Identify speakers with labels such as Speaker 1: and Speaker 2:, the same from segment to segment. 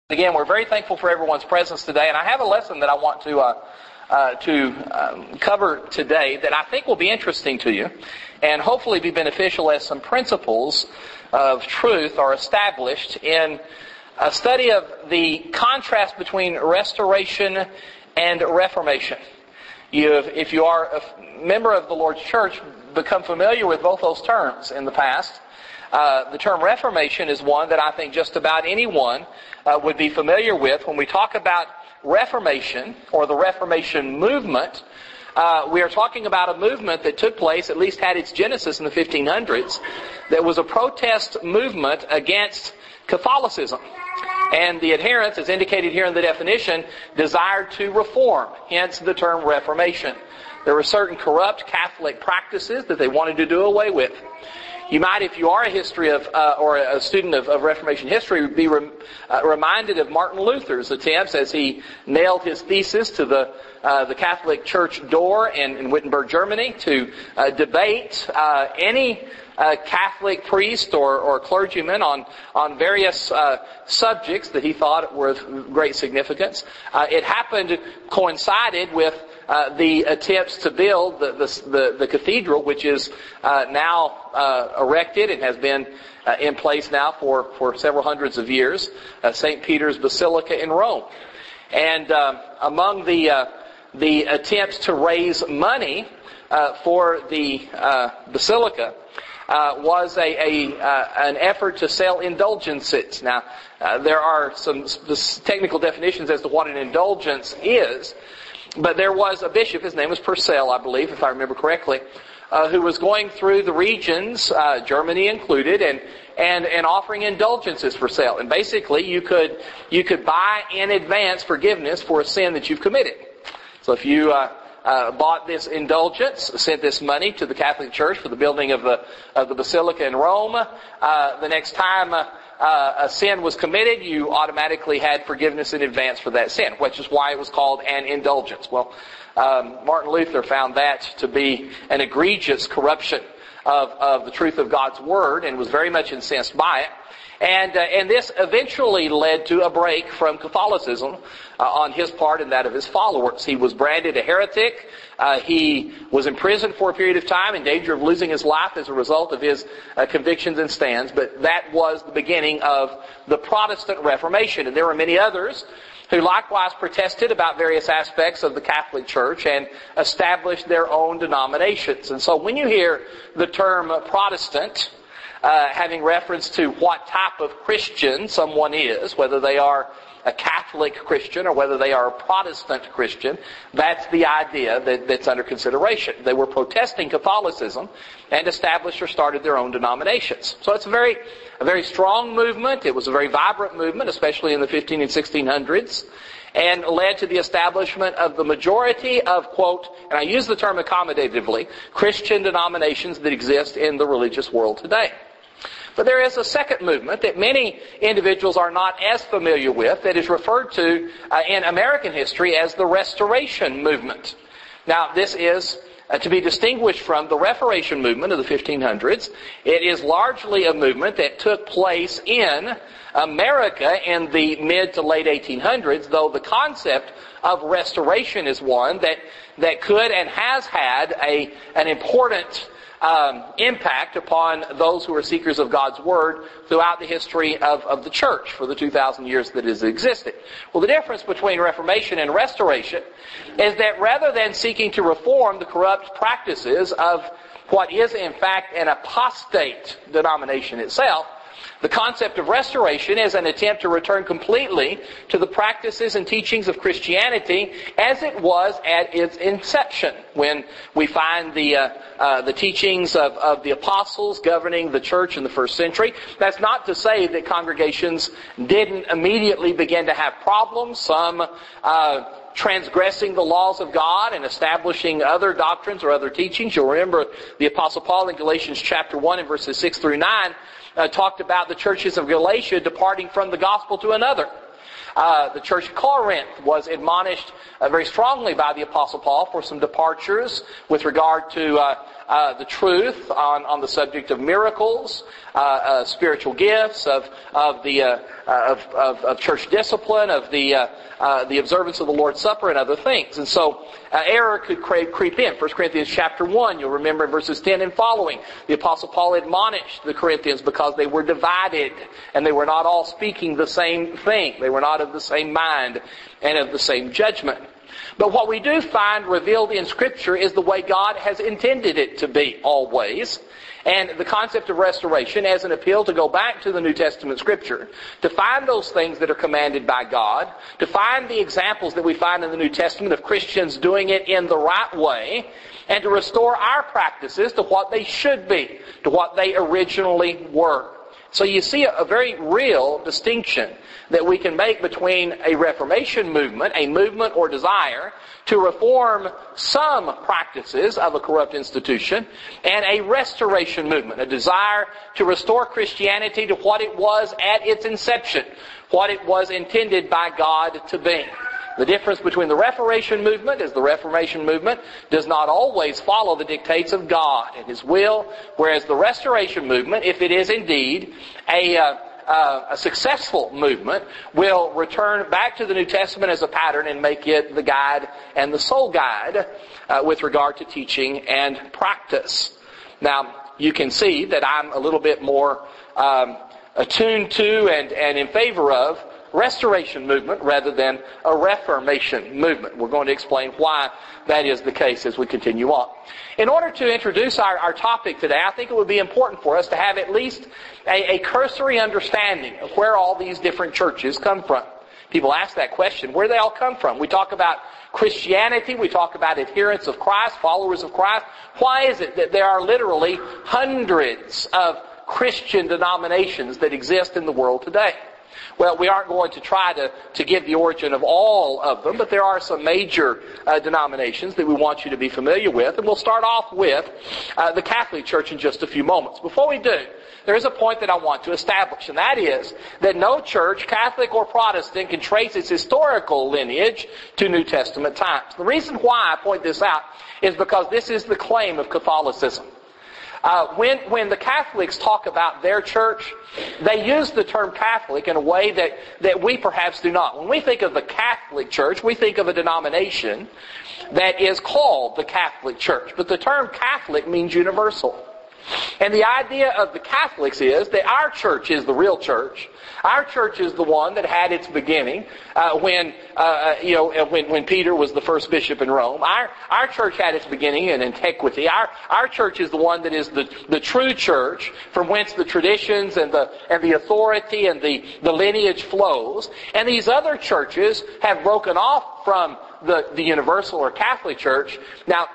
Speaker 1: Again, we're very thankful for everyone's presence today, and I have a lesson that I want to cover today that I think will be interesting to you and hopefully be beneficial as some principles of truth are established in a study of the contrast between restoration and reformation. If you are a member of the Lord's church, become familiar with both those terms in the past. The term Reformation is one that I think just about anyone would be familiar with. When we talk about Reformation or the Reformation movement, we are talking about a movement that took place, at least had its genesis in the 1500s, that was a protest movement against Catholicism. And the adherents, as indicated here in the definition, desired to reform, hence the term Reformation. There were certain corrupt Catholic practices that they wanted to do away with. You might, if you are a history of or a student of Reformation history, be reminded of Martin Luther's attempts as he nailed his thesis to the Catholic Church door in Wittenberg, Germany, to debate any Catholic priest or clergyman on various subjects that he thought were of great significance. It coincided with the attempts to build the cathedral, which is now erected and has been in place now for several hundreds of years, St. Peter's Basilica in Rome. And among the attempts to raise money for the basilica was an effort to sell indulgences. Now, there are some technical definitions as to what an indulgence is. But there was a bishop, his name was Purcell, I believe, if I remember correctly, who was going through the regions, Germany included, and offering indulgences for sale. And basically, you could buy in advance forgiveness for a sin that you've committed. So if you bought this indulgence, sent this money to the Catholic Church for the building of the Basilica in Rome, the next time a sin was committed, you automatically had forgiveness in advance for that sin, which is why it was called an indulgence. Well, Martin Luther found that to be an egregious corruption of the truth of God's Word and was very much incensed by it. And this eventually led to a break from Catholicism on his part and that of his followers. He was branded a heretic. He was imprisoned for a period of time in danger of losing his life as a result of his convictions and stands. But that was the beginning of the Protestant Reformation. And there were many others who likewise protested about various aspects of the Catholic Church and established their own denominations. And so when you hear the term Protestant, having reference to what type of Christian someone is, whether they are a Catholic Christian or whether they are a Protestant Christian, that's the idea that's under consideration. They were protesting Catholicism and established or started their own denominations. So it's a very strong movement. It was a very vibrant movement, especially in the 15 and 1600s, and led to the establishment of the majority of, quote, and I use the term accommodatively, Christian denominations that exist in the religious world today. But there is a second movement that many individuals are not as familiar with that is referred to in American history as the Restoration Movement. Now, this is to be distinguished from the Reformation movement of the 1500s. It is largely a movement that took place in America in the mid to late 1800s, though the concept of restoration is one that could and has had an important impact upon those who are seekers of God's Word throughout the history of the church for the 2,000 years that it has existed. Well, the difference between Reformation and Restoration is that rather than seeking to reform the corrupt practices of what is in fact an apostate denomination itself, the concept of restoration is an attempt to return completely to the practices and teachings of Christianity as it was at its inception, when we find the teachings of the apostles governing the church in the first century. That's not to say that congregations didn't immediately begin to have problems, some transgressing the laws of God and establishing other doctrines or other teachings. You'll remember the Apostle Paul in Galatians chapter 1 and verses 6 through 9 talked about the churches of Galatia departing from the gospel to another. The church at Corinth was admonished very strongly by the Apostle Paul for some departures with regard to the truth on the subject of miracles, spiritual gifts, of church discipline, of the observance of the Lord's Supper, and other things. And so error could creep in. 1 Corinthians chapter 1, you'll remember in verses 10 and following, the Apostle Paul admonished the Corinthians because they were divided and they were not all speaking the same thing. They were not of the same mind and of the same judgment. But what we do find revealed in Scripture is the way God has intended it to be always. And the concept of restoration as an appeal to go back to the New Testament Scripture, to find those things that are commanded by God, to find the examples that we find in the New Testament of Christians doing it in the right way, and to restore our practices to what they should be, to what they originally were. So you see a very real distinction that we can make between a Reformation movement, a movement or desire to reform some practices of a corrupt institution, and a restoration movement, a desire to restore Christianity to what it was at its inception, what it was intended by God to be. The difference between the Reformation movement is the Reformation movement does not always follow the dictates of God and His will, whereas the Restoration movement, if it is indeed a successful movement, will return back to the New Testament as a pattern and make it the guide and the sole guide with regard to teaching and practice. Now, you can see that I'm a little bit more attuned to and in favor of Restoration movement rather than a Reformation movement. We're going to explain why that is the case as we continue on. In order to introduce our topic today, I think it would be important for us to have at least a cursory understanding of where all these different churches come from. People ask that question, where do they all come from? We talk about Christianity, we talk about adherents of Christ, followers of Christ. Why is it that there are literally hundreds of Christian denominations that exist in the world today? Well, we aren't going to try to give the origin of all of them, but there are some major denominations that we want you to be familiar with. And we'll start off with the Catholic Church in just a few moments. Before we do, there is a point that I want to establish, and that is that no church, Catholic or Protestant, can trace its historical lineage to New Testament times. The reason why I point this out is because this is the claim of Catholicism. When the Catholics talk about their church, they use the term Catholic in a way that we perhaps do not. When we think of the Catholic Church, we think of a denomination that is called the Catholic Church. But the term Catholic means universal. And the idea of the Catholics is that our church is the real church. Our church is the one that had its beginning when Peter was the first bishop in Rome. Our church had its beginning in antiquity. Our church is the one that is the true church from whence the traditions and the authority and the lineage flows. And these other churches have broken off from the universal or Catholic Church. Now,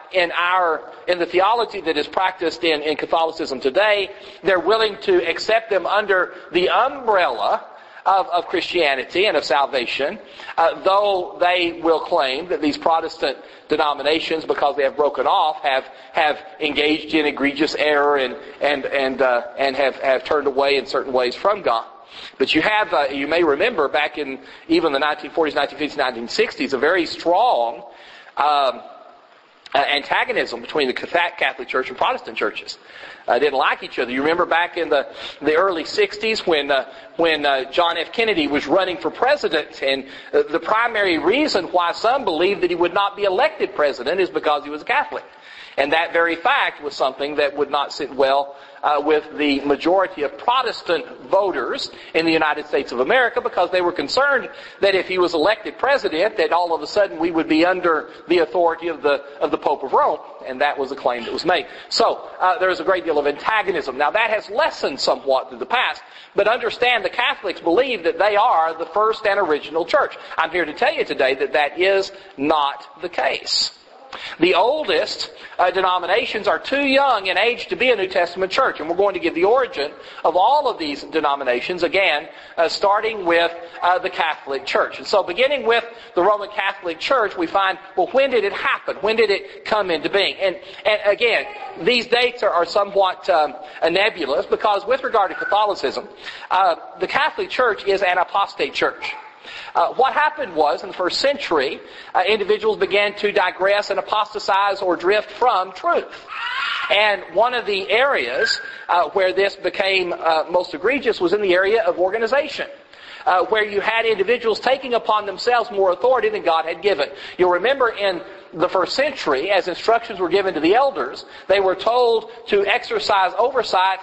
Speaker 1: in the theology that is practiced in Catholicism today, they're willing to accept them under the umbrella of Christianity and of salvation, though they will claim that these Protestant denominations, because they have broken off, have engaged in egregious error and have turned away in certain ways from God. But you may remember back in even the 1940s, 1950s, 1960s, a very strong antagonism between the Catholic Church and Protestant churches. Didn't like each other. You remember back in the early 60s when John F. Kennedy was running for president, and the primary reason why some believed that he would not be elected president is because he was a Catholic. And that very fact was something that would not sit well with the majority of Protestant voters in the United States of America, because they were concerned that if he was elected president, that all of a sudden we would be under the authority of the Pope of Rome. And that was a claim that was made. So there is a great deal of antagonism. Now that has lessened somewhat through the past, but understand the Catholics believe that they are the first and original church. I'm here to tell you today that that is not the case. The oldest denominations are too young in age to be a New Testament church. And we're going to give the origin of all of these denominations, again, starting with the Catholic Church. And so beginning with the Roman Catholic Church, we find, well, when did it happen? When did it come into being? And again, these dates are somewhat nebulous, because with regard to Catholicism, the Catholic Church is an apostate church. What happened was, in the first century, individuals began to digress and apostatize or drift from truth. And one of the areas where this became most egregious was in the area of organization, where you had individuals taking upon themselves more authority than God had given. You'll remember in the first century, as instructions were given to the elders, they were told to exercise oversight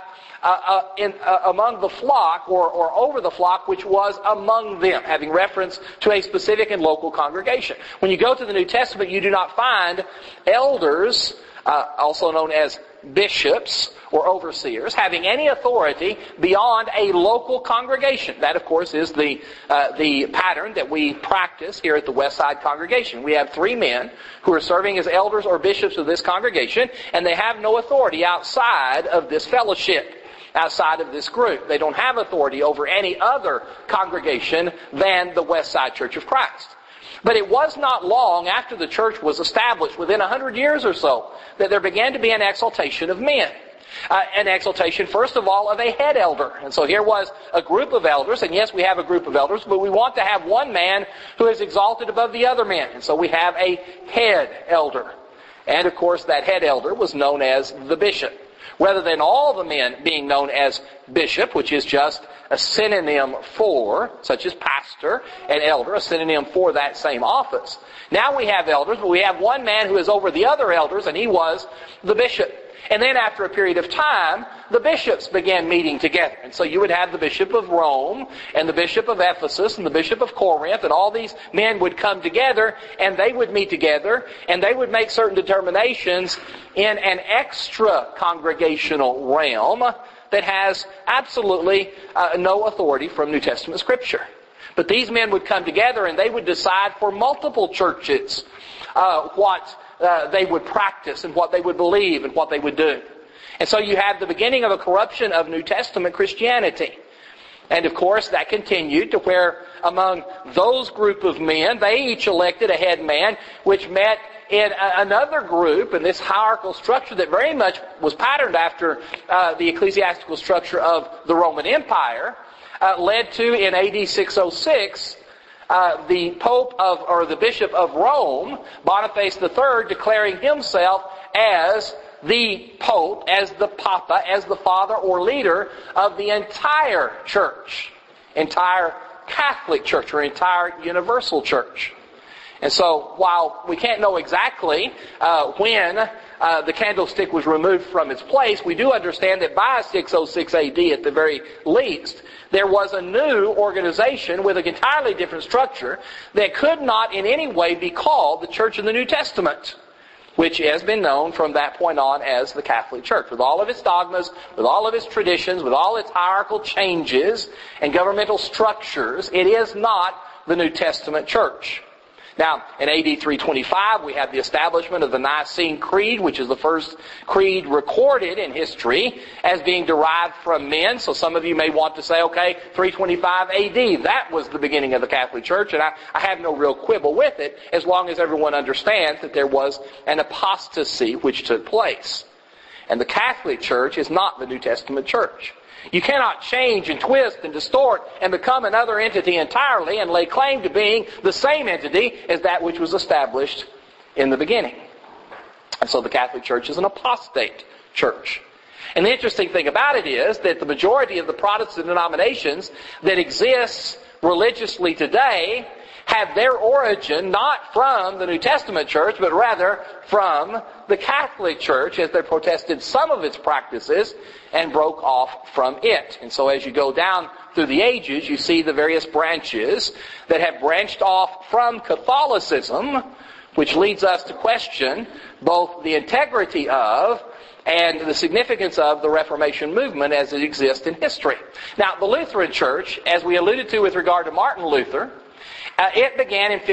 Speaker 1: among the flock or over the flock which was among them, having reference to a specific and local congregation. When you go to the New Testament, you do not find elders, also known as bishops or overseers, having any authority beyond a local congregation. That, of course, is the pattern that we practice here at the Westside congregation. We have 3 men who are serving as elders or bishops of this congregation, and they have no authority outside of this fellowship, outside of this group. They don't have authority over any other congregation than the Westside Church of Christ. But it was not long after the church was established, within 100 years or so, that there began to be an exaltation of men. An exaltation, first of all, of a head elder. And so here was a group of elders, and yes, we have a group of elders, but we want to have one man who is exalted above the other men. And so we have a head elder. And of course, that head elder was known as the bishop. Rather than all the men being known as bishop, which is just a synonym for, such as pastor and elder, a synonym for that same office. Now we have elders, but we have one man who is over the other elders, and he was the bishop. And then after a period of time, the bishops began meeting together. And so you would have the bishop of Rome, and the bishop of Ephesus, and the bishop of Corinth, and all these men would come together, and they would meet together, and they would make certain determinations in an extra-congregational realm that has absolutely no authority from New Testament Scripture. But these men would come together, and they would decide for multiple churches what they would practice and what they would believe and what they would do. And so you have the beginning of a corruption of New Testament Christianity. And of course that continued to where among those group of men, they each elected a head man, which met in another group in this hierarchical structure that very much was patterned after the ecclesiastical structure of the Roman Empire, led to in AD 606 the Pope or the Bishop of Rome, Boniface III, declaring himself as the Pope, as the Papa, as the father or leader of the entire church, entire Catholic Church or entire universal church. And so while we can't know exactly when the candlestick was removed from its place, we do understand that by 606 AD at the very least, there was a new organization with an entirely different structure that could not in any way be called the Church of the New Testament, which has been known from that point on as the Catholic Church. With all of its dogmas, with all of its traditions, with all its hierarchical changes and governmental structures, it is not the New Testament Church. Now, in AD 325, we have the establishment of the Nicene Creed, which is the first creed recorded in history as being derived from men. So some of you may want to say, okay, 325 AD, that was the beginning of the Catholic Church, and I have no real quibble with it, as long as everyone understands that there was an apostasy which took place. And the Catholic Church is not the New Testament Church. You cannot change and twist and distort and become another entity entirely and lay claim to being the same entity as that which was established in the beginning. And so the Catholic Church is an apostate church. And the interesting thing about it is that the majority of the Protestant denominations that exist religiously today have their origin not from the New Testament Church, but rather from the Catholic Church, as they protested some of its practices and broke off from it. And so as you go down through the ages, you see the various branches that have branched off from Catholicism, which leads us to question both the integrity of and the significance of the Reformation movement as it exists in history. Now, the Lutheran Church, as we alluded to with regard to Martin Luther, it began in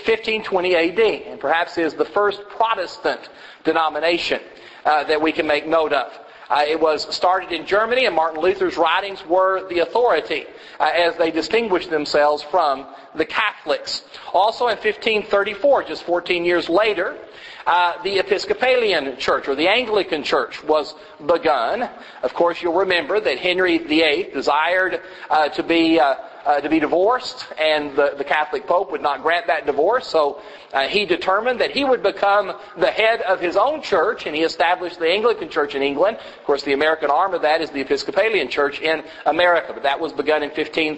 Speaker 1: 1520 AD, and perhaps is the first Protestant denomination that we can make note of. It was started in Germany, and Martin Luther's writings were the authority as they distinguished themselves from the Catholics. Also in 1534, just 14 years later, the Episcopalian Church, or the Anglican Church, was begun. Of course, you'll remember that Henry VIII desired to be to be divorced, and the Catholic Pope would not grant that divorce, so he determined that he would become the head of his own church, and he established the Anglican Church in England. Of course, the American arm of that is the Episcopalian Church in America, but that was begun in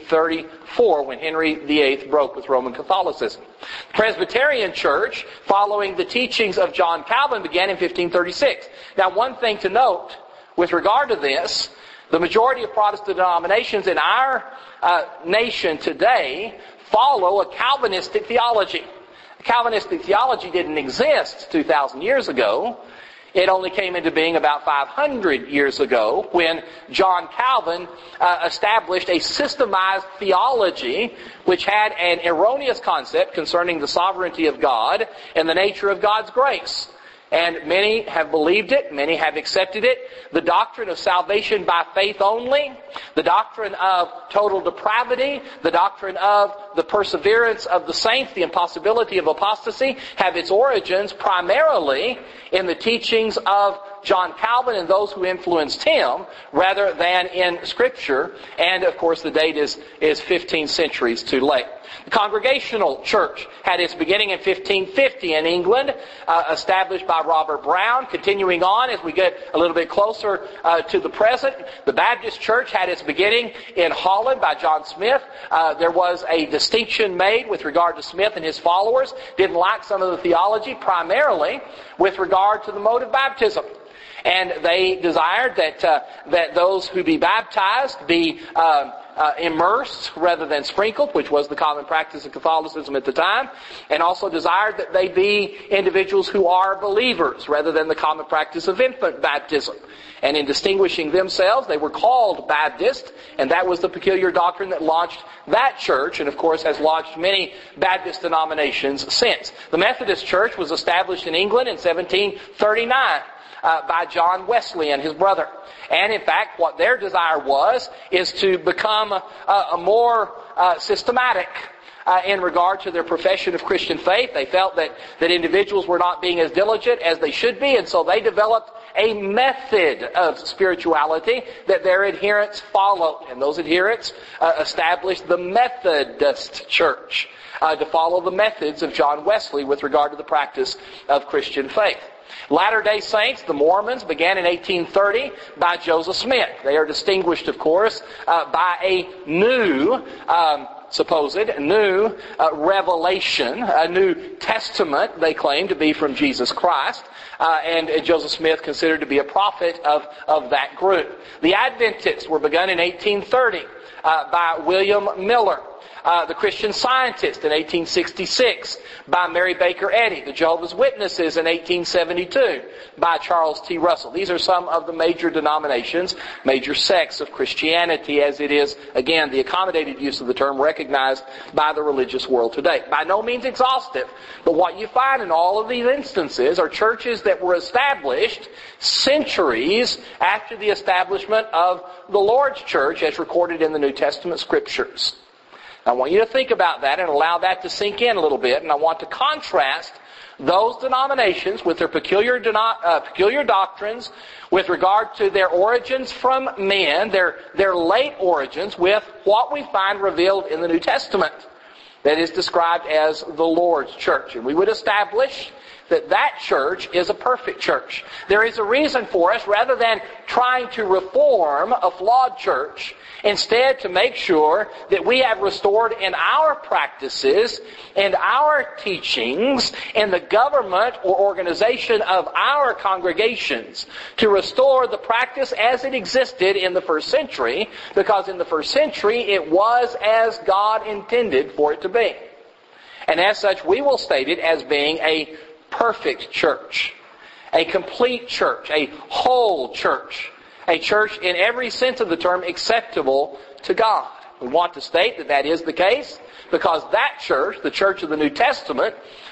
Speaker 1: 1534 when Henry VIII broke with Roman Catholicism. The Presbyterian Church, following the teachings of John Calvin, began in 1536. Now, one thing to note with regard to this, the majority of Protestant denominations in our nation today follow a Calvinistic theology. Calvinistic theology didn't exist 2,000 years ago. It only came into being about 500 years ago when John Calvin established a systemized theology which had an erroneous concept concerning the sovereignty of God and the nature of God's grace. And many have believed it, many have accepted it. The doctrine of salvation by faith only, the doctrine of total depravity, the doctrine of the perseverance of the saints, the impossibility of apostasy, have its origins primarily in the teachings of John Calvin and those who influenced him, rather than in Scripture. And of course the date is 15 centuries too late. The Congregational Church had its beginning in 1550 in England, established by Robert Brown. Continuing on as we get a little bit closer to the present, the Baptist Church had its beginning in Holland by John Smith. There was a distinction made with regard to Smith and his followers. Didn't like some of the theology, primarily with regard to the mode of baptism. And they desired that those who be baptized be immersed rather than sprinkled, which was the common practice of Catholicism at the time, and also desired that they be individuals who are believers rather than the common practice of infant baptism. And in distinguishing themselves, they were called Baptist, and that was the peculiar doctrine that launched that church, and of course has launched many Baptist denominations since. The Methodist Church was established in England in 1739. By John Wesley and his brother. And in fact, what their desire is to become a more systematic in regard to their profession of Christian faith. They felt that individuals were not being as diligent as they should be, and so they developed a method of spirituality that their adherents followed. And those adherents established the Methodist Church to follow the methods of John Wesley with regard to the practice of Christian faith. Latter-day Saints, the Mormons, began in 1830 by Joseph Smith. They are distinguished, of course, by a new revelation, a New Testament they claim to be from Jesus Christ, and Joseph Smith considered to be a prophet of that group. The Adventists were begun in 1830 by William Miller. The Christian Scientist in 1866 by Mary Baker Eddy. The Jehovah's Witnesses in 1872 by Charles T. Russell. These are some of the major denominations, major sects of Christianity, as it is, again, the accommodated use of the term recognized by the religious world today. By no means exhaustive, but what you find in all of these instances are churches that were established centuries after the establishment of the Lord's Church as recorded in the New Testament Scriptures. I want you to think about that and allow that to sink in a little bit, and I want to contrast those denominations with their peculiar doctrines with regard to their origins from men, their late origins, with what we find revealed in the New Testament that is described as the Lord's Church. And we would establish that church is a perfect church. There is a reason for us, rather than trying to reform a flawed church, instead to make sure that we have restored in our practices and our teachings in the government or organization of our congregations, to restore the practice as it existed in the first century, because in the first century it was as God intended for it to be. And as such, we will state it as being a perfect church, a complete church, a whole church, a church in every sense of the term acceptable to God. We want to state that that is the case because that church, the church of the New Testament,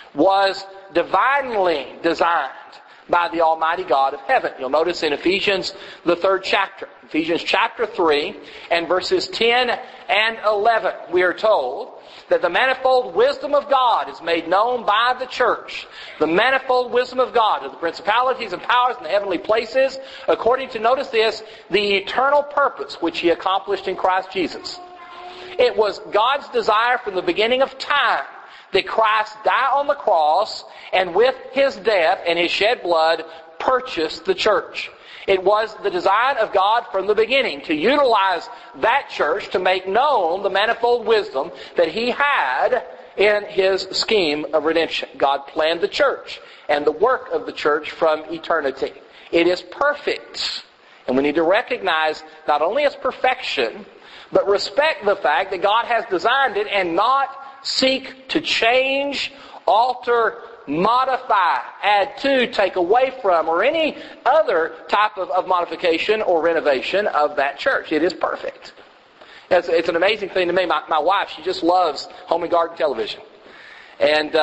Speaker 1: was divinely designed by the Almighty God of heaven. You'll notice in Ephesians, the 3rd chapter, Ephesians chapter 3 and verses 10 and 11, we are told that the manifold wisdom of God is made known by the church. The manifold wisdom of God of the principalities and powers in the heavenly places, according to, notice this, the eternal purpose which He accomplished in Christ Jesus. it was God's desire from the beginning of time that Christ die on the cross and with His death and His shed blood purchase the church. It was the design of God from the beginning to utilize that church to make known the manifold wisdom that He had in His scheme of redemption. God planned the church and the work of the church from eternity. It is perfect. And we need to recognize not only its perfection, but respect the fact that God has designed it and not seek to change, alter, modify, add to, take away from, or any other type of modification or renovation of that church. It is perfect. It's an amazing thing to me. My wife, she just loves home and garden television. And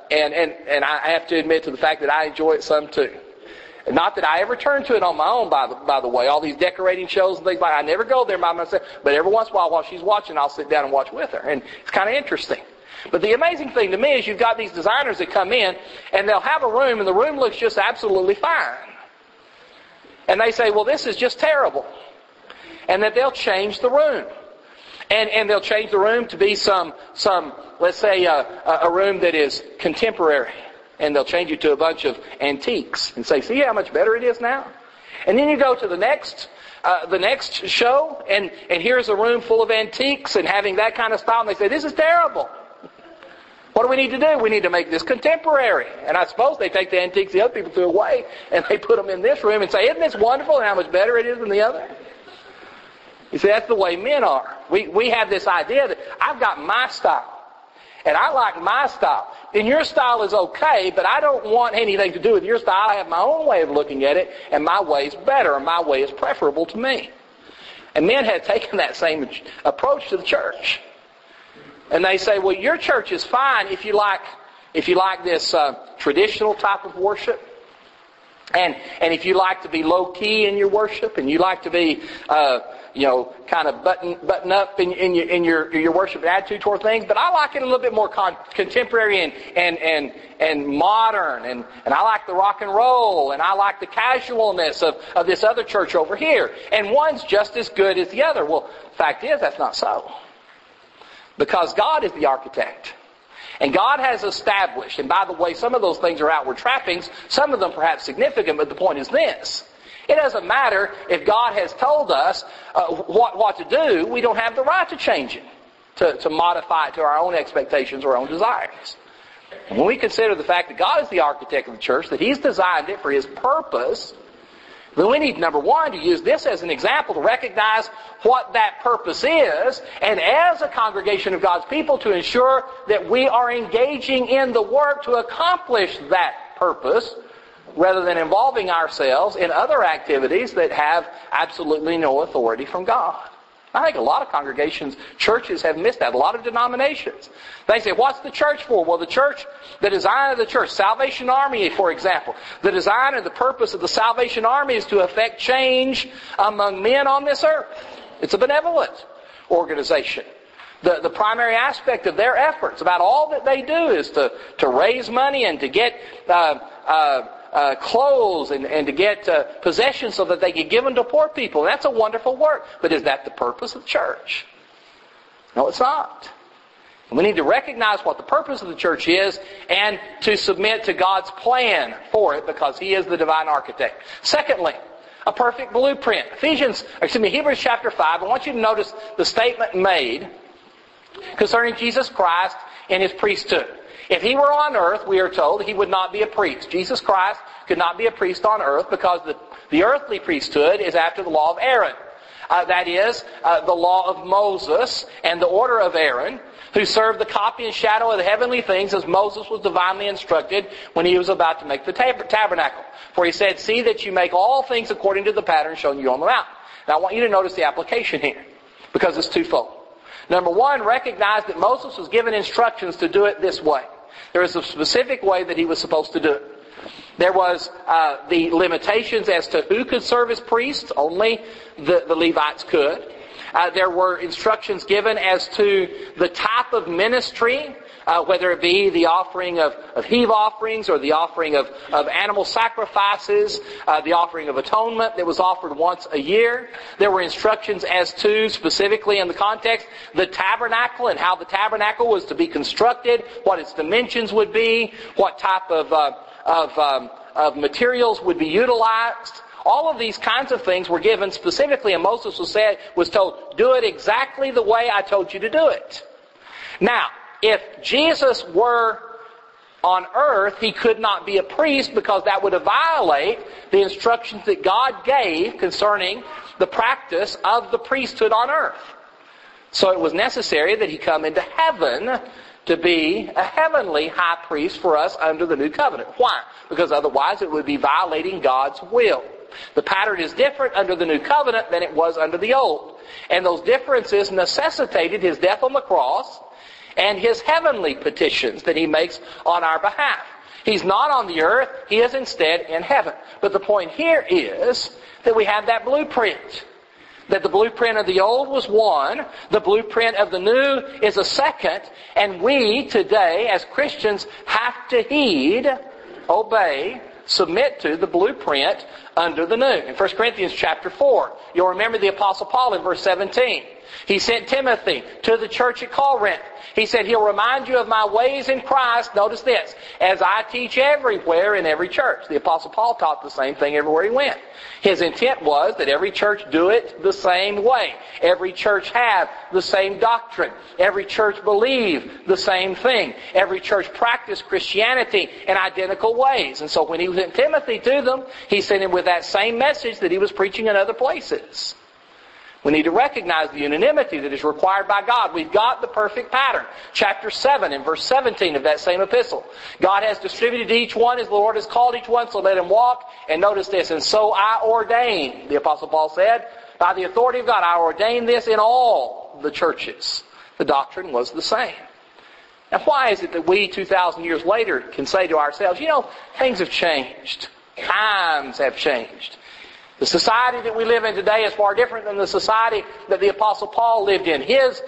Speaker 1: I have to admit to the fact that I enjoy it some too. Not that I ever turn to it on my own, by the way. All these decorating shows and things like that, I never go there by myself. But every once in a while she's watching, I'll sit down and watch with her. And it's kind of interesting. But the amazing thing to me is you've got these designers that come in and they'll have a room and the room looks just absolutely fine. And they say, well, this is just terrible. And that they'll change the room. And they'll change the room to be some let's say, a room that is contemporary. And they'll change it to a bunch of antiques. And say, see how much better it is now? And then you go to the next show, and here's a room full of antiques and having that kind of style. And they say, this is terrible. What do we need to do? We need to make this contemporary. And I suppose they take the antiques the other people threw away and they put them in this room and say, isn't this wonderful and how much better it is than the other? You see, that's the way men are. We have this idea that I've got my style. And I like my style. And your style is okay, but I don't want anything to do with your style. I have my own way of looking at it, and my way is better, and my way is preferable to me. And men had taken that same approach to the church. And they say, well, your church is fine if you like this traditional type of worship. And if you like to be low-key in your worship, and you like to be, kind of button up in your worship attitude toward things, but I like it a little bit more contemporary and modern, and I like the rock and roll, and I like the casualness of this other church over here. And one's just as good as the other. Well, the fact is, that's not so. Because God is the architect. And God has established, and by the way, some of those things are outward trappings, some of them perhaps significant, but the point is this. It doesn't matter if God has told us what to do, we don't have the right to change it, to modify it to our own expectations or our own desires. And when we consider the fact that God is the architect of the church, that He's designed it for His purpose, then we need, number one, to use this as an example to recognize what that purpose is, and as a congregation of God's people to ensure that we are engaging in the work to accomplish that purpose, rather than involving ourselves in other activities that have absolutely no authority from God. I think a lot of congregations, churches have missed that. A lot of denominations. They say, what's the church for? Well, the design of the church, Salvation Army, for example. The design and the purpose of the Salvation Army is to effect change among men on this earth. It's a benevolent organization. The primary aspect of their efforts, about all that they do, is to raise money and to get clothes and to get possessions so that they can give them to poor people. That's a wonderful work. But is that the purpose of the church? No, it's not. And we need to recognize what the purpose of the church is and to submit to God's plan for it, because He is the divine architect. Secondly, a perfect blueprint. Hebrews chapter 5, I want you to notice the statement made concerning Jesus Christ and His priesthood. If He were on earth, we are told, He would not be a priest. Jesus Christ could not be a priest on earth because the earthly priesthood is after the law of Aaron. That is, the law of Moses and the order of Aaron, who served the copy and shadow of the heavenly things as Moses was divinely instructed when he was about to make the tabernacle. For he said, see that you make all things according to the pattern shown you on the mountain. Now I want you to notice the application here, because it's twofold. Number one, recognize that Moses was given instructions to do it this way. There is a specific way that he was supposed to do it. There was the limitations as to who could serve as priests. Only the Levites could. There were instructions given as to the type of ministry, whether it be the offering of heave offerings or the offering of animal sacrifices, the offering of atonement that was offered once a year. There were instructions as to, specifically in the context, the tabernacle and how the tabernacle was to be constructed, what its dimensions would be, what type of materials would be utilized. All of these kinds of things were given specifically, and Moses was told, do it exactly the way I told you to do it. Now, if Jesus were on earth, he could not be a priest because that would violate the instructions that God gave concerning the practice of the priesthood on earth. So it was necessary that he come into heaven to be a heavenly high priest for us under the new covenant. Why? Because otherwise it would be violating God's will. The pattern is different under the new covenant than it was under the old. And those differences necessitated his death on the cross and his heavenly petitions that he makes on our behalf. He's not on the earth, he is instead in heaven. But the point here is that we have that blueprint. That the blueprint of the old was one, the blueprint of the new is a second, and we today as Christians have to heed, obey, submit to the blueprint under the new. In 1 Corinthians chapter 4, you'll remember the Apostle Paul in verse 17. He sent Timothy to the church at Corinth. He said, he'll remind you of my ways in Christ, notice this, as I teach everywhere in every church. The Apostle Paul taught the same thing everywhere he went. His intent was that every church do it the same way. Every church have the same doctrine. Every church believe the same thing. Every church practice Christianity in identical ways. And so when he sent Timothy to them, he sent him with that same message that he was preaching in other places. We need to recognize the unanimity that is required by God. We've got the perfect pattern. Chapter 7 and verse 17 of that same epistle. God has distributed to each one as the Lord has called each one, so let him walk. And notice this, and so I ordain, the Apostle Paul said, by the authority of God, I ordain this in all the churches. The doctrine was the same. Now why is it that we 2,000 years later can say to ourselves, things have changed. Times have changed. The society that we live in today is far different than the society that the Apostle Paul lived in. His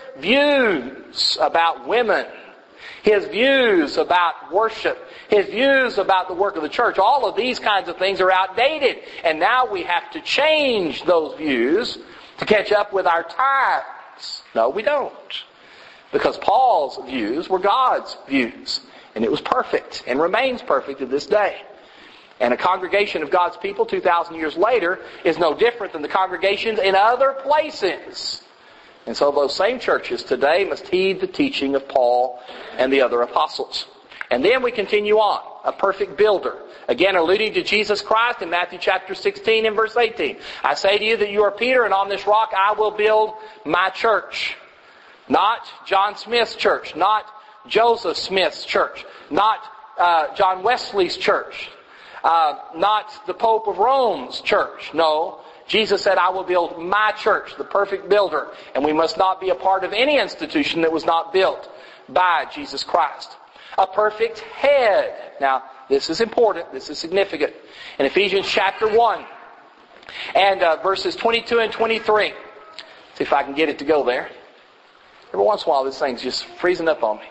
Speaker 1: views about women, his views about worship, his views about the work of the church, all of these kinds of things are outdated. And now we have to change those views to catch up with our times. No, we don't. Because Paul's views were God's views. And it was perfect and remains perfect to this day. And a congregation of God's people 2,000 years later is no different than the congregations in other places. And so those same churches today must heed the teaching of Paul and the other apostles. And then we continue on. A perfect builder. Again, alluding to Jesus Christ in Matthew chapter 16 and verse 18. I say to you that you are Peter, and on this rock I will build my church. Not John Smith's church. Not Joseph Smith's church. Not John Wesley's church. Not the Pope of Rome's church. No. Jesus said, I will build my church, the perfect builder. And we must not be a part of any institution that was not built by Jesus Christ. A perfect head. Now, this is important. This is significant. In Ephesians chapter 1 and verses 22 and 23. See if I can get it to go there. Every once in a while this thing's just freezing up on me.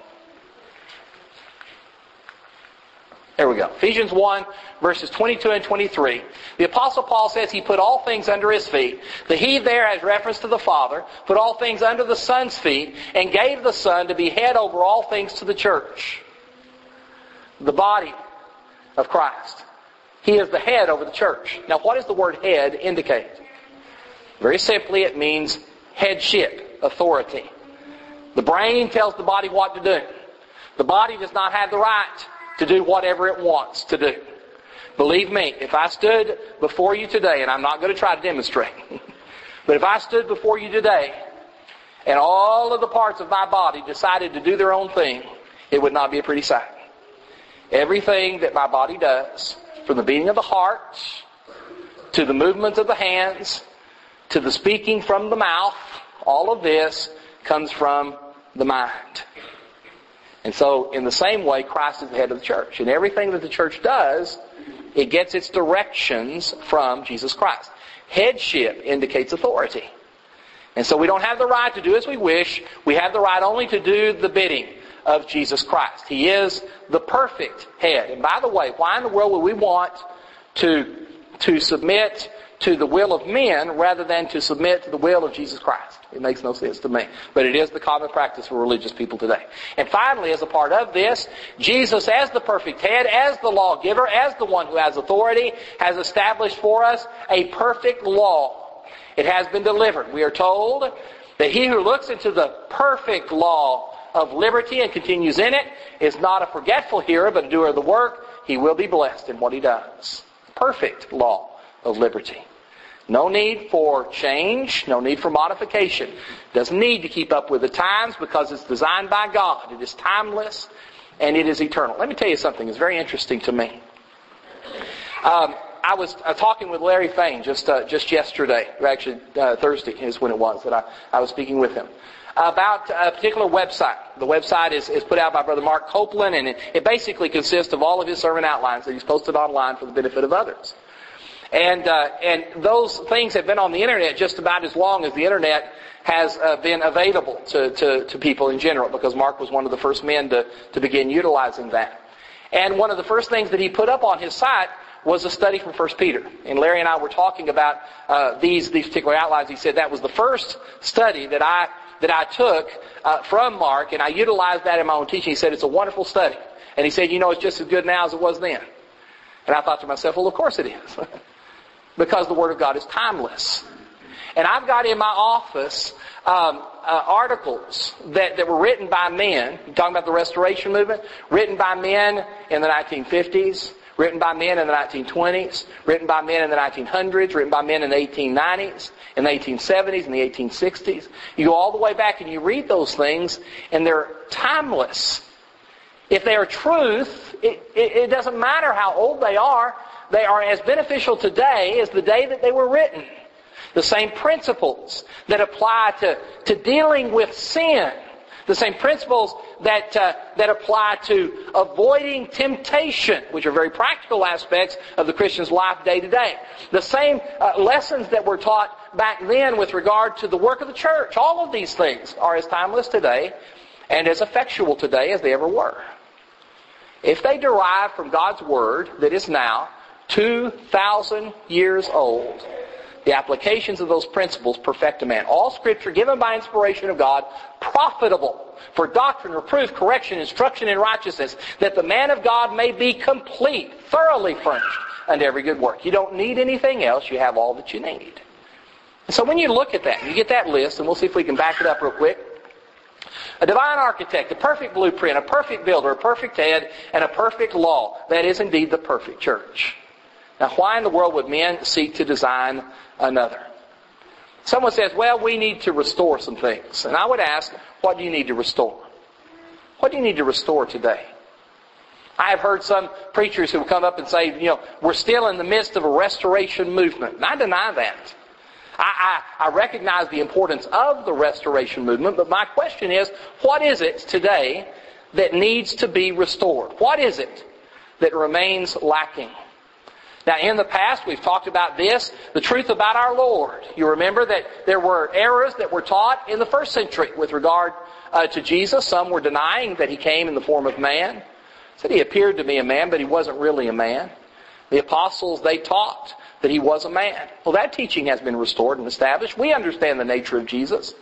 Speaker 1: There we go. Ephesians 1, verses 22 and 23. The Apostle Paul says he put all things under his feet. The he there has reference to the Father. Put all things under the Son's feet and gave the Son to be head over all things to the church. The body of Christ. He is the head over the church. Now what does the word head indicate? Very simply it means headship, authority. The brain tells the body what to do. The body does not have the right to do whatever it wants to do. Believe me, if I stood before you today, and I'm not going to try to demonstrate, but if I stood before you today and all of the parts of my body decided to do their own thing, it would not be a pretty sight. Everything that my body does, from the beating of the heart, to the movements of the hands, to the speaking from the mouth, all of this comes from the mind. And so, in the same way, Christ is the head of the church. And everything that the church does, it gets its directions from Jesus Christ. Headship indicates authority. And so we don't have the right to do as we wish. We have the right only to do the bidding of Jesus Christ. He is the perfect head. And by the way, why in the world would we want to submit to the will of men rather than to submit to the will of Jesus Christ? It makes no sense to me. But it is the common practice for religious people today. And finally, as a part of this, Jesus as the perfect head, as the lawgiver, as the one who has authority, has established for us a perfect law. It has been delivered. We are told that he who looks into the perfect law of liberty and continues in it is not a forgetful hearer, but a doer of the work. He will be blessed in what he does. Perfect law of liberty. No need for change, no need for modification. Doesn't need to keep up with the times because it's designed by God. It is timeless and it is eternal. Let me tell you something that's very interesting to me. I was talking with Larry Fain just yesterday, or actually Thursday is when it was that I was speaking with him, about a particular website. The website is put out by Brother Mark Copeland, and it basically consists of all of his sermon outlines that he's posted online for the benefit of others. And those things have been on the internet just about as long as the internet has been available to people in general, because Mark was one of the first men to begin utilizing that. And one of the first things that he put up on his site was a study from 1 Peter. And Larry and I were talking about these particular outlines. He said that was the first study that I took from Mark, and I utilized that in my own teaching. He said it's a wonderful study. And he said, it's just as good now as it was then. And I thought to myself, well, of course it is. Because the Word of God is timeless. And I've got in my office articles that were written by men, talking about the Restoration Movement, written by men in the 1950s, written by men in the 1920s, written by men in the 1900s, written by men in the 1890s, in the 1870s, in the 1860s. You go all the way back and you read those things, and they're timeless. If they are truth, it doesn't matter how old they are as beneficial today as the day that they were written. The same principles that apply to dealing with sin. The same principles that apply to avoiding temptation, which are very practical aspects of the Christian's life day to day. The same lessons that were taught back then with regard to the work of the church. All of these things are as timeless today and as effectual today as they ever were. If they derive from God's Word that is now 2,000 years old, the applications of those principles perfect a man. All Scripture given by inspiration of God, profitable for doctrine, reproof, correction, instruction in righteousness, that the man of God may be complete, thoroughly furnished unto every good work. You don't need anything else. You have all that you need. And so when you look at that, you get that list, and we'll see if we can back it up real quick. A divine architect, a perfect blueprint, a perfect builder, a perfect head, and a perfect law. That is indeed the perfect church. Now, why in the world would men seek to design another? Someone says, well, we need to restore some things. And I would ask, what do you need to restore? What do you need to restore today? I have heard some preachers who come up and say, we're still in the midst of a restoration movement. And I deny that. I recognize the importance of the restoration movement, but my question is, what is it today that needs to be restored? What is it that remains lacking? Now, in the past, we've talked about this, the truth about our Lord. You remember that there were errors that were taught in the first century with regard to Jesus. Some were denying that He came in the form of man. Said He appeared to be a man, but He wasn't really a man. The apostles, they taught that He was a man. Well, that teaching has been restored and established. We understand the nature of Jesus.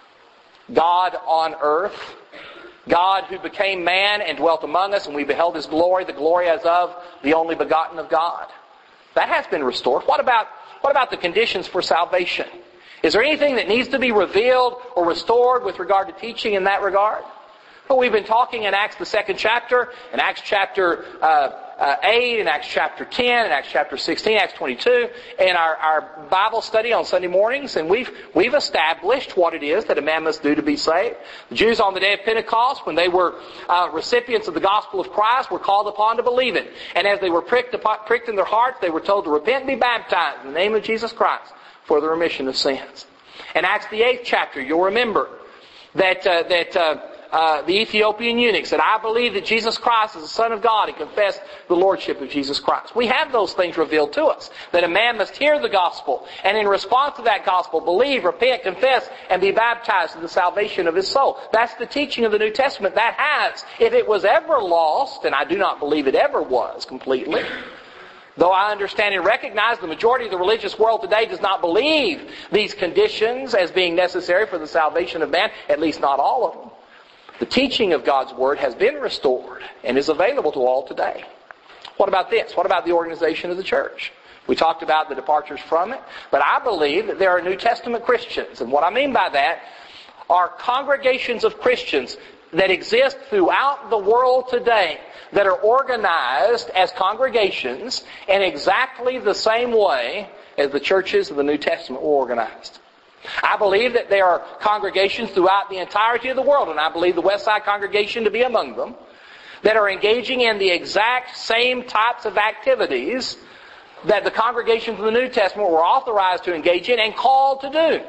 Speaker 1: God on earth. God who became man and dwelt among us, and we beheld His glory, the glory as of the only begotten of God. That has been restored. What about the conditions for salvation? Is there anything that needs to be revealed or restored with regard to teaching in that regard? Well, we've been talking in Acts the 2nd chapter, in Acts chapter 8, in Acts chapter 10, in Acts chapter 16, Acts 22, in our Bible study on Sunday mornings, and we've established what it is that a man must do to be saved. The Jews on the day of Pentecost, when they were recipients of the gospel of Christ, were called upon to believe it. And as they were pricked in their hearts, they were told to repent and be baptized in the name of Jesus Christ for the remission of sins. In Acts the 8th chapter, you'll remember that Ethiopian eunuch said, I believe that Jesus Christ is the Son of God, and confessed the Lordship of Jesus Christ. We have those things revealed to us. That a man must hear the gospel, and in response to that gospel, believe, repent, confess, and be baptized to the salvation of his soul. That's the teaching of the New Testament. That has, if it was ever lost, and I do not believe it ever was completely, though I understand and recognize the majority of the religious world today does not believe these conditions as being necessary for the salvation of man, at least not all of them. The teaching of God's Word has been restored and is available to all today. What about this? What about the organization of the church? We talked about the departures from it, but I believe that there are New Testament Christians, and what I mean by that are congregations of Christians that exist throughout the world today that are organized as congregations in exactly the same way as the churches of the New Testament were organized. I believe that there are congregations throughout the entirety of the world, and I believe the Westside congregation to be among them, that are engaging in the exact same types of activities that the congregations of the New Testament were authorized to engage in and called to do.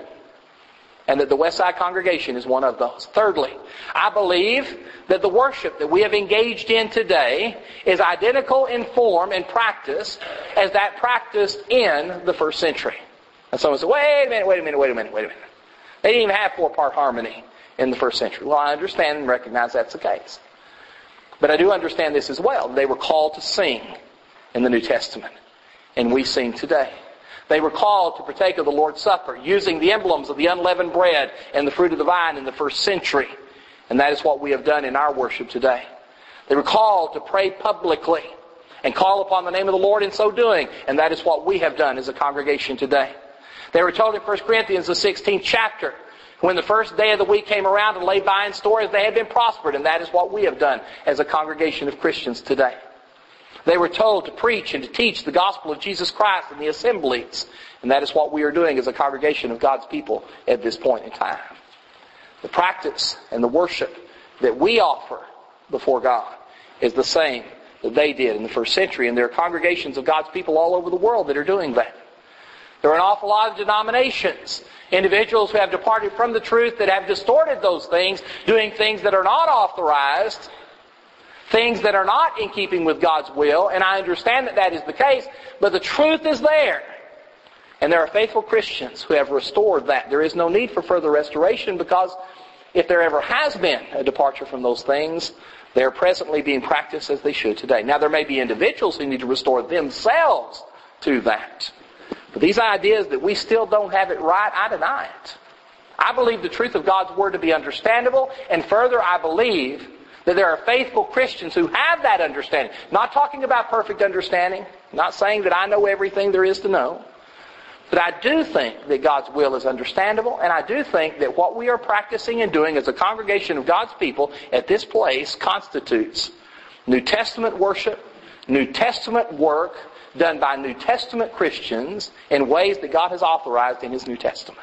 Speaker 1: And that the Westside congregation is one of those. Thirdly, I believe that the worship that we have engaged in today is identical in form and practice as that practiced in the first century. And someone said, wait a minute. They didn't even have 4-part harmony in the first century. Well, I understand and recognize that's the case. But I do understand this as well. They were called to sing in the New Testament. And we sing today. They were called to partake of the Lord's Supper using the emblems of the unleavened bread and the fruit of the vine in the first century. And that is what we have done in our worship today. They were called to pray publicly and call upon the name of the Lord in so doing. And that is what we have done as a congregation today. They were told in 1 Corinthians, the 16th chapter, when the first day of the week came around to lay by in store as they had been prospered. And that is what we have done as a congregation of Christians today. They were told to preach and to teach the gospel of Jesus Christ in the assemblies. And that is what we are doing as a congregation of God's people at this point in time. The practice and the worship that we offer before God is the same that they did in the first century. And there are congregations of God's people all over the world that are doing that. There are an awful lot of denominations, individuals who have departed from the truth that have distorted those things, doing things that are not authorized, things that are not in keeping with God's will, and I understand that that is the case, but the truth is there. And there are faithful Christians who have restored that. There is no need for further restoration because if there ever has been a departure from those things, they are presently being practiced as they should today. Now there may be individuals who need to restore themselves to that. But these ideas that we still don't have it right, I deny it. I believe the truth of God's Word to be understandable, and further I believe that there are faithful Christians who have that understanding. Not talking about perfect understanding. Not saying that I know everything there is to know. But I do think that God's will is understandable. And I do think that what we are practicing and doing as a congregation of God's people at this place constitutes New Testament worship, New Testament work done by New Testament Christians in ways that God has authorized in His New Testament.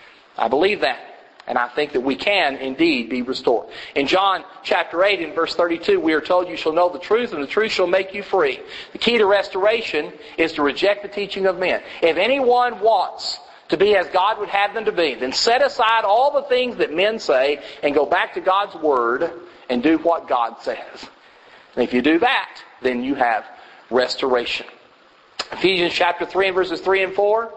Speaker 1: I believe that. And I think that we can indeed be restored. In John chapter 8 and verse 32, we are told, you shall know the truth and the truth shall make you free. The key to restoration is to reject the teaching of men. If anyone wants to be as God would have them to be, then set aside all the things that men say and go back to God's Word and do what God says. And if you do that, then you have restoration. Ephesians chapter 3 and verses 3 and 4.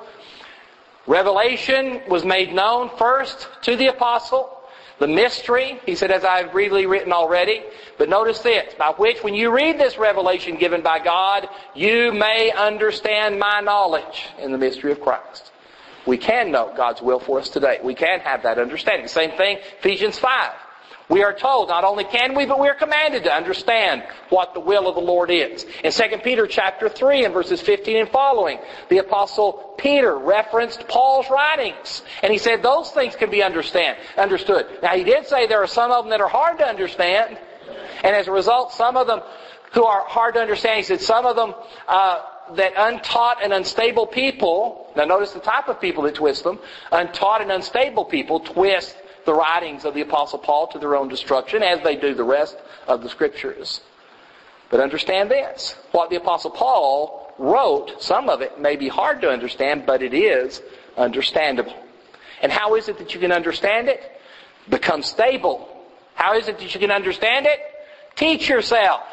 Speaker 1: Revelation was made known first to the apostle. The mystery, he said, as I have briefly written already. But notice this, by which when you read this revelation given by God, you may understand my knowledge in the mystery of Christ. We can know God's will for us today. We can have that understanding. Same thing, Ephesians 5. We are told, not only can we, but we are commanded to understand what the will of the Lord is. In 2 Peter chapter 3 and verses 15 and following, the Apostle Peter referenced Paul's writings. And he said those things can be understood. Now he did say there are some of them that are hard to understand. And as a result, some of them who are hard to understand, he said some of them that untaught and unstable people, now notice the type of people that twist them, untaught and unstable people twist the writings of the Apostle Paul to their own destruction, as they do the rest of the Scriptures. But understand this, what the Apostle Paul wrote, some of it may be hard to understand, but it is understandable. And how is it that you can understand it? Become stable How is it that you can understand it? Teach yourself.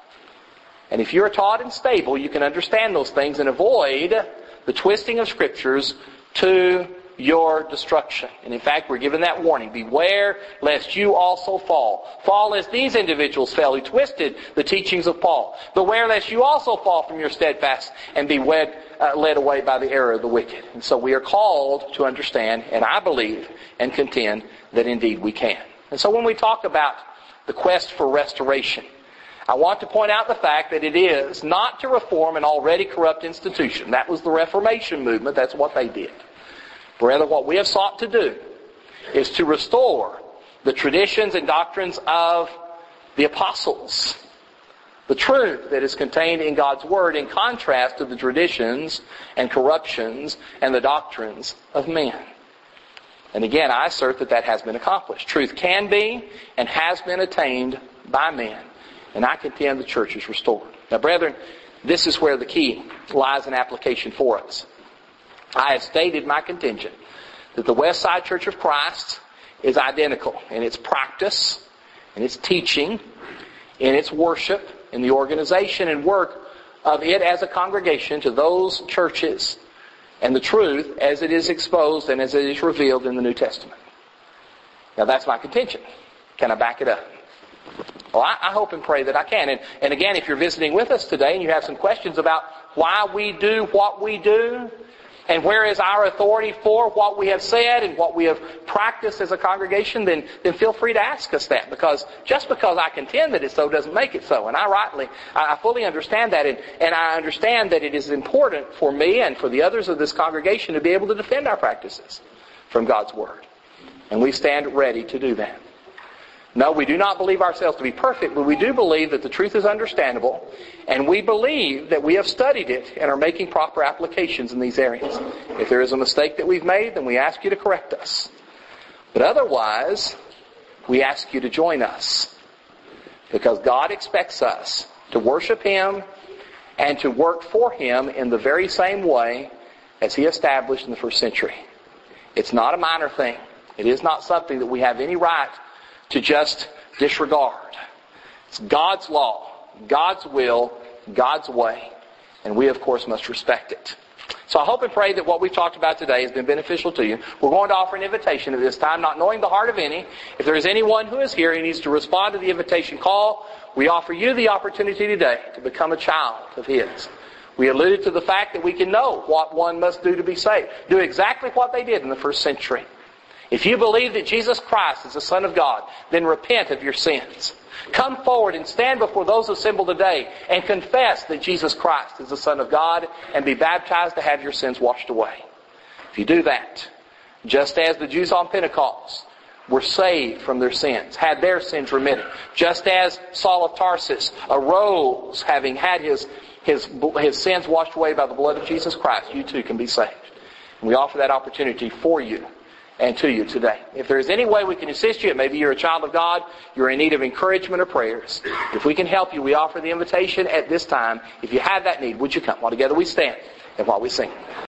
Speaker 1: And if you're taught and stable, you can understand those things and avoid the twisting of Scriptures to your destruction. And in fact, we're given that warning. Beware lest you also fall. Fall as these individuals fell who twisted the teachings of Paul. Beware lest you also fall from your steadfast and be led away by the error of the wicked. And so we are called to understand, and I believe and contend that indeed we can. And so when we talk about the quest for restoration, I want to point out the fact that it is not to reform an already corrupt institution. That was the Reformation movement. That's what they did. Rather, what we have sought to do is to restore the traditions and doctrines of the apostles. The truth that is contained in God's Word in contrast to the traditions and corruptions and the doctrines of men. And again, I assert that that has been accomplished. Truth can be and has been attained by men. And I contend the church is restored. Now, brethren, this is where the key lies in application for us. I have stated my contention that the West Side Church of Christ is identical in its practice, in its teaching, in its worship, in the organization and work of it as a congregation to those churches and the truth as it is exposed and as it is revealed in the New Testament. Now that's my contention. Can I back it up? Well, I hope and pray that I can. And again, if you're visiting with us today and you have some questions about why we do what we do, and where is our authority for what we have said and what we have practiced as a congregation, then feel free to ask us that. Because just because I contend that it's so doesn't make it so. And I fully understand that. And I understand that it is important for me and for the others of this congregation to be able to defend our practices from God's Word. And we stand ready to do that. No, we do not believe ourselves to be perfect, but we do believe that the truth is understandable, and we believe that we have studied it and are making proper applications in these areas. If there is a mistake that we've made, then we ask you to correct us. But otherwise, we ask you to join us, because God expects us to worship Him and to work for Him in the very same way as He established in the first century. It's not a minor thing. It is not something that we have any right to just disregard. It's God's law, God's will, God's way, and we of course must respect it. So I hope and pray that what we've talked about today has been beneficial to you. We're going to offer an invitation at this time, not knowing the heart of any. If there is anyone who is here who needs to respond to the invitation call, we offer you the opportunity today to become a child of His. We alluded to the fact that we can know what one must do to be saved. Do exactly what they did in the first century. If you believe that Jesus Christ is the Son of God, then repent of your sins. Come forward and stand before those assembled today and confess that Jesus Christ is the Son of God and be baptized to have your sins washed away. If you do that, just as the Jews on Pentecost were saved from their sins, had their sins remitted, just as Saul of Tarsus arose having had his sins washed away by the blood of Jesus Christ, you too can be saved. And we offer that opportunity for you and to you today. If there is any way we can assist you, maybe you're a child of God, you're in need of encouragement or prayers. If we can help you, we offer the invitation at this time. If you have that need, would you come? While together we stand and while we sing.